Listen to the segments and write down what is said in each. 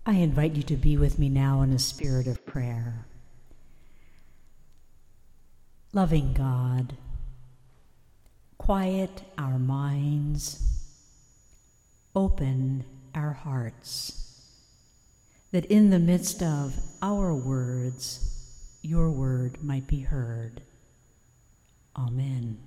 I invite you to be with me now in a spirit of prayer. Loving God, quiet our minds, open our hearts, that in the midst of our words, your word might be heard. Amen.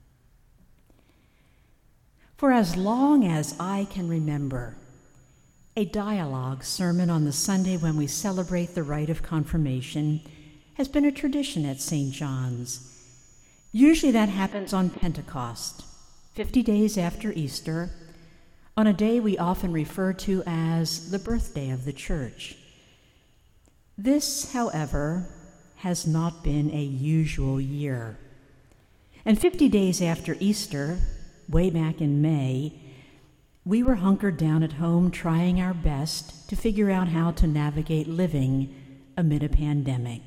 For as long as I can remember, a dialogue sermon on the Sunday when we celebrate the rite of confirmation has been a tradition at St. John's. Usually that happens on Pentecost, 50 days after Easter, on a day we often refer to as the birthday of the Church. This, however, has not been a usual year. And 50 days after Easter, way back in May, we were hunkered down at home trying our best to figure out how to navigate living amid a pandemic.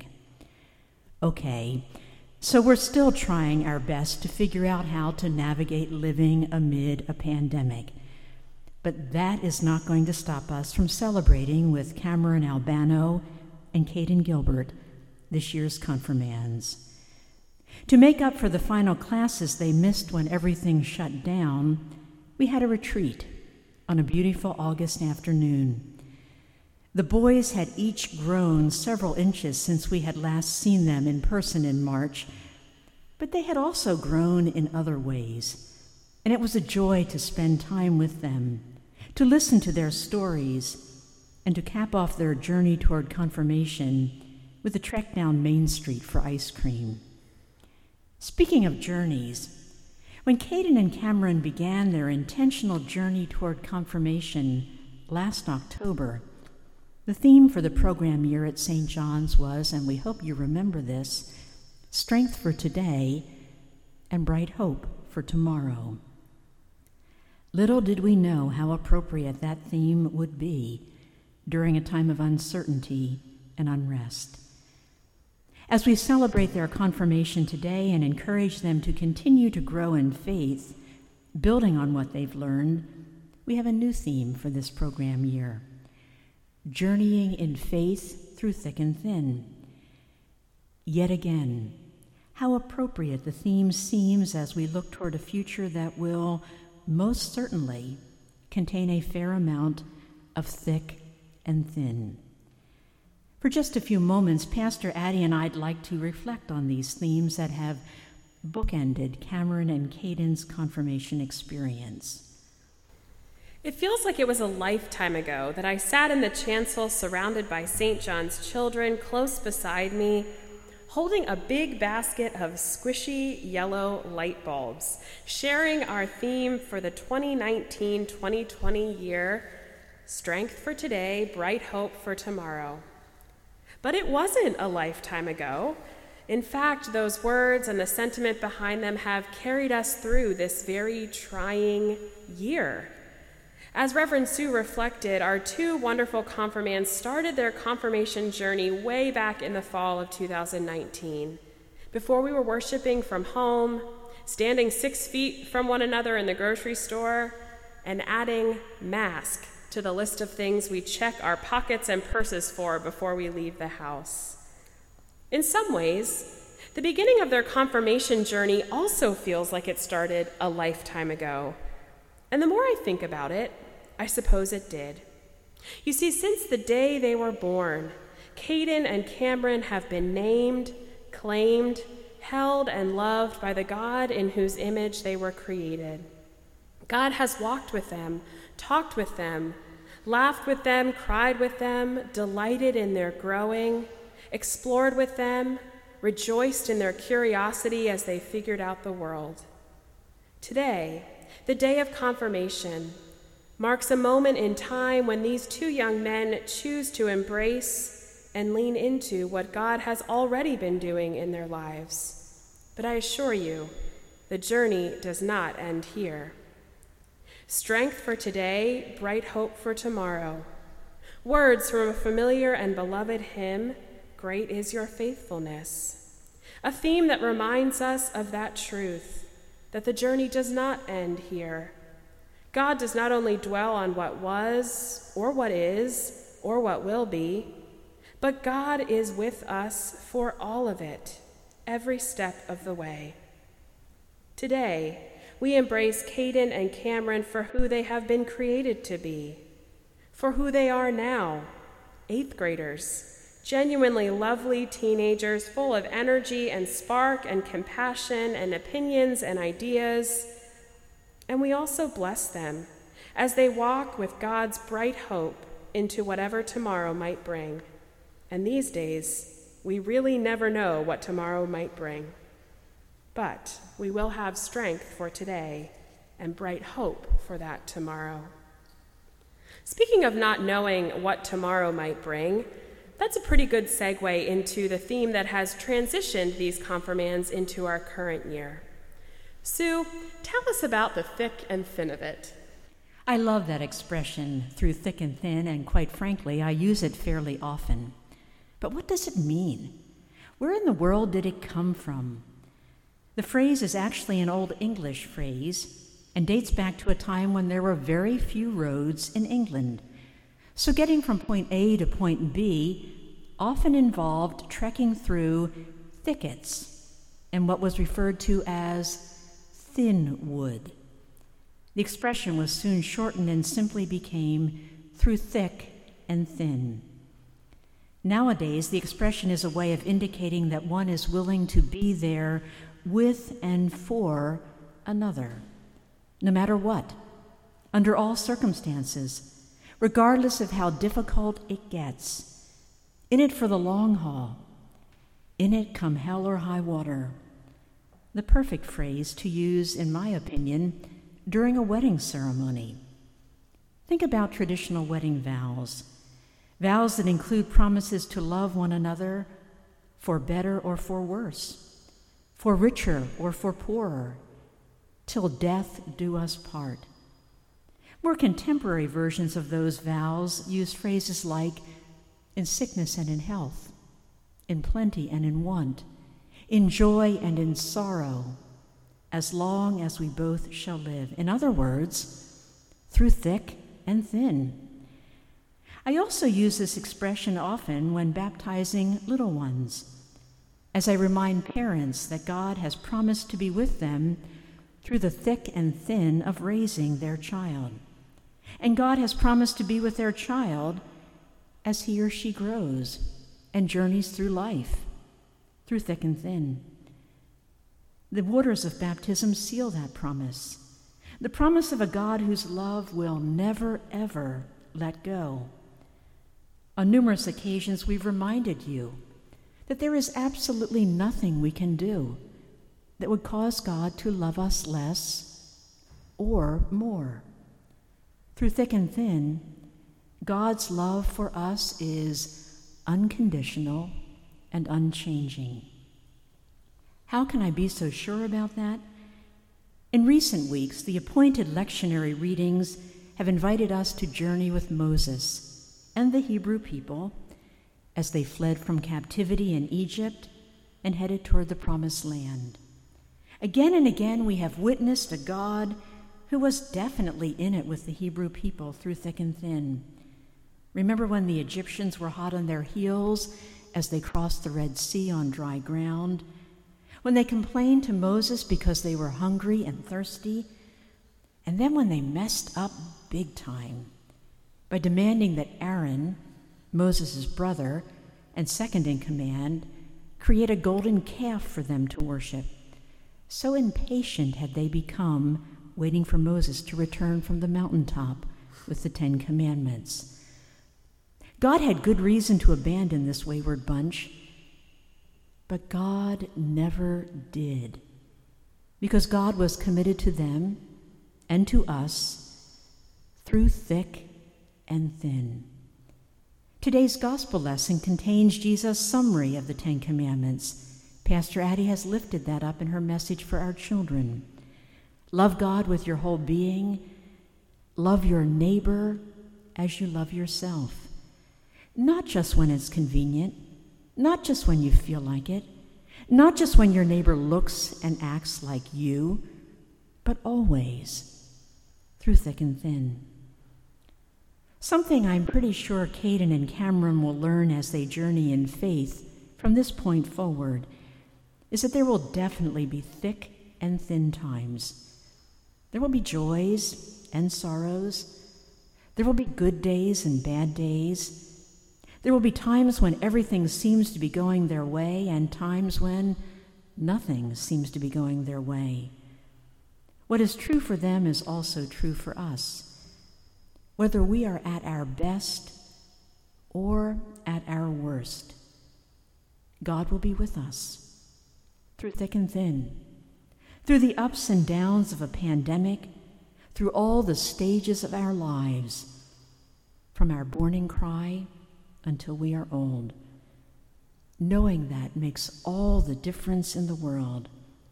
Okay, so we're still trying our best to figure out how to navigate living amid a pandemic. But that is not going to stop us from celebrating with Cameron Albano and Caden Gilbert this year's confirmands. To make up for the final classes they missed when everything shut down, we had a retreat on a beautiful August afternoon. The boys had each grown several inches since we had last seen them in person in March, but they had also grown in other ways, and it was a joy to spend time with them, to listen to their stories, and to cap off their journey toward confirmation with a trek down Main Street for ice cream. Speaking of journeys, when Caden and Cameron began their intentional journey toward confirmation last October, the theme for the program year at St. John's was, and we hope you remember this, strength for today and bright hope for tomorrow. Little did we know how appropriate that theme would be during a time of uncertainty and unrest. As we celebrate their confirmation today and encourage them to continue to grow in faith, building on what they've learned, we have a new theme for this program year: journeying in faith through thick and thin. Yet again, how appropriate the theme seems as we look toward a future that will most certainly contain a fair amount of thick and thin. For just a few moments, Pastor Addie and I'd like to reflect on these themes that have bookended Cameron and Caden's confirmation experience. It feels like it was a lifetime ago that I sat in the chancel surrounded by St. John's children close beside me, holding a big basket of squishy yellow light bulbs, sharing our theme for the 2019-2020 year, strength for today, bright hope for tomorrow. But it wasn't a lifetime ago. In fact, those words and the sentiment behind them have carried us through this very trying year. As Reverend Sue reflected, our two wonderful confirmands started their confirmation journey way back in the fall of 2019, before we were worshiping from home, standing 6 feet from one another in the grocery store, and adding mask to the list of things we check our pockets and purses for before we leave the house. In some ways, the beginning of their confirmation journey also feels like it started a lifetime ago. And the more I think about it, I suppose it did. You see, since the day they were born, Caden and Cameron have been named, claimed, held, and loved by the God in whose image they were created. God has walked with them, talked with them, laughed with them, cried with them, delighted in their growing, explored with them, rejoiced in their curiosity as they figured out the world. Today, the day of confirmation, marks a moment in time when these two young men choose to embrace and lean into what God has already been doing in their lives. But I assure you, the journey does not end here. Strength for today, bright hope for tomorrow. Words from a familiar and beloved hymn, Great is Your Faithfulness. A theme that reminds us of that truth, that the journey does not end here. God does not only dwell on what was or what is, or what will be, but God is with us for all of it, every step of the way. Today, we embrace Caden and Cameron for who they have been created to be, for who they are now, 8th graders, genuinely lovely teenagers full of energy and spark and compassion and opinions and ideas. And we also bless them as they walk with God's bright hope into whatever tomorrow might bring. And these days, we really never know what tomorrow might bring. But we will have strength for today and bright hope for that tomorrow. Speaking of not knowing what tomorrow might bring, that's a pretty good segue into the theme that has transitioned these confirmands into our current year. Sue, tell us about the thick and thin of it. I love that expression, through thick and thin, and quite frankly, I use it fairly often. But what does it mean? Where in the world did it come from? The phrase is actually an Old English phrase and dates back to a time when there were very few roads in England. So getting from point A to point B often involved trekking through thickets and what was referred to as thin wood. The expression was soon shortened and simply became through thick and thin. Nowadays, the expression is a way of indicating that one is willing to be there with and for another, no matter what, under all circumstances, regardless of how difficult it gets, in it for the long haul, in it come hell or high water. The perfect phrase to use, in my opinion, during a wedding ceremony. Think about traditional wedding vows, vows that include promises to love one another for better or for worse, for richer or for poorer, till death do us part. More contemporary versions of those vows use phrases like in sickness and in health, in plenty and in want, in joy and in sorrow, as long as we both shall live. In other words, through thick and thin. I also use this expression often when baptizing little ones, as I remind parents that God has promised to be with them through the thick and thin of raising their child. And God has promised to be with their child as he or she grows and journeys through life, through thick and thin. The waters of baptism seal that promise, the promise of a God whose love will never, ever let go. On numerous occasions, we've reminded you that there is absolutely nothing we can do that would cause God to love us less or more. Through thick and thin, God's love for us is unconditional and unchanging. How can I be so sure about that? In recent weeks, the appointed lectionary readings have invited us to journey with Moses and the Hebrew people as they fled from captivity in Egypt and headed toward the Promised Land. Again and again, we have witnessed a God who was definitely in it with the Hebrew people through thick and thin. Remember when the Egyptians were hot on their heels as they crossed the Red Sea on dry ground? When they complained to Moses because they were hungry and thirsty? And then when they messed up big time by demanding that Aaron, Moses' brother and second in command, create a golden calf for them to worship. So impatient had they become, waiting for Moses to return from the mountaintop with the 10 Commandments. God had good reason to abandon this wayward bunch, but God never did, because God was committed to them and to us through thick and thin. Today's gospel lesson contains Jesus' summary of the 10 Commandments. Pastor Addie has lifted that up in her message for our children. Love God with your whole being. Love your neighbor as you love yourself. Not just when it's convenient, not just when you feel like it, not just when your neighbor looks and acts like you, but always, through thick and thin. Something I'm pretty sure Caden and Cameron will learn as they journey in faith from this point forward is that there will definitely be thick and thin times. There will be joys and sorrows. There will be good days and bad days. There will be times when everything seems to be going their way and times when nothing seems to be going their way. What is true for them is also true for us. Whether we are at our best or at our worst, God will be with us through thick and thin, through the ups and downs of a pandemic, through all the stages of our lives, from our morning cry until we are old. Knowing that makes all the difference in the world.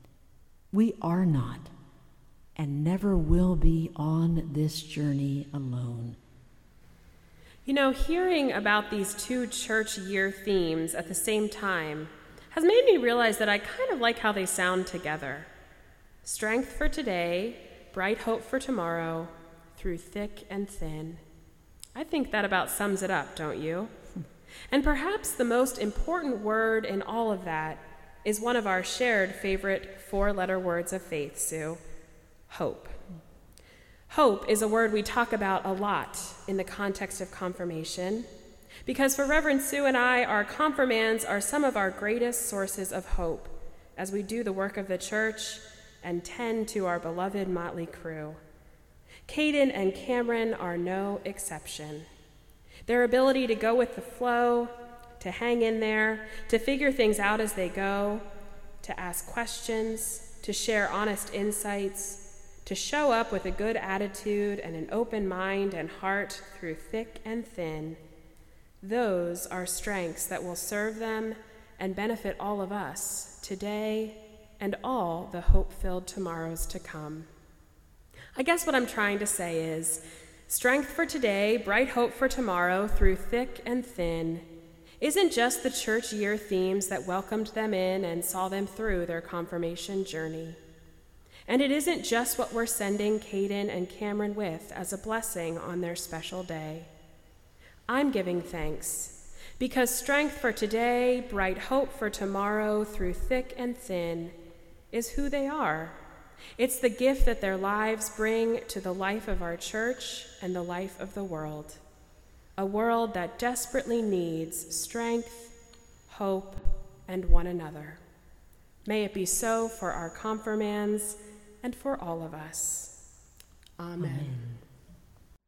We are not and never will be on this journey alone. You know, hearing about these two church year themes at the same time has made me realize that I kind of like how they sound together. Strength for today, bright hope for tomorrow, through thick and thin. I think that about sums it up, don't you? And perhaps the most important word in all of that is one of our shared favorite 4-letter words of faith, Sue: hope. Hope is a word we talk about a lot in the context of confirmation, because for Reverend Sue and I, our confirmands are some of our greatest sources of hope as we do the work of the church and tend to our beloved motley crew. Caden and Cameron are no exception. Their ability to go with the flow, to hang in there, to figure things out as they go, to ask questions, to share honest insights, to show up with a good attitude and an open mind and heart through thick and thin, those are strengths that will serve them and benefit all of us today and all the hope-filled tomorrows to come. I guess what I'm trying to say is, strength for today, bright hope for tomorrow through thick and thin isn't just the church year themes that welcomed them in and saw them through their confirmation journey. And it isn't just what we're sending Caden and Cameron with as a blessing on their special day. I'm giving thanks because strength for today, bright hope for tomorrow through thick and thin is who they are. It's the gift that their lives bring to the life of our church and the life of the world, a world that desperately needs strength, hope, and one another. May it be so for our confirmands and for all of us. Amen.